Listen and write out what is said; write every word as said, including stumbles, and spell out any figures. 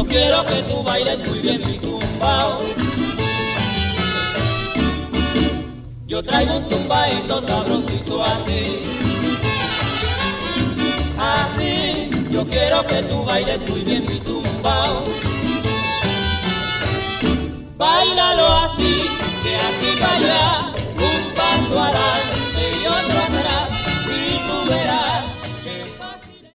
Yo quiero que tú bailes muy bien mi tumbao. Yo traigo un tumbaito sabrosito así. Así, yo quiero que tú bailes muy bien mi tumbao. Báilalo así.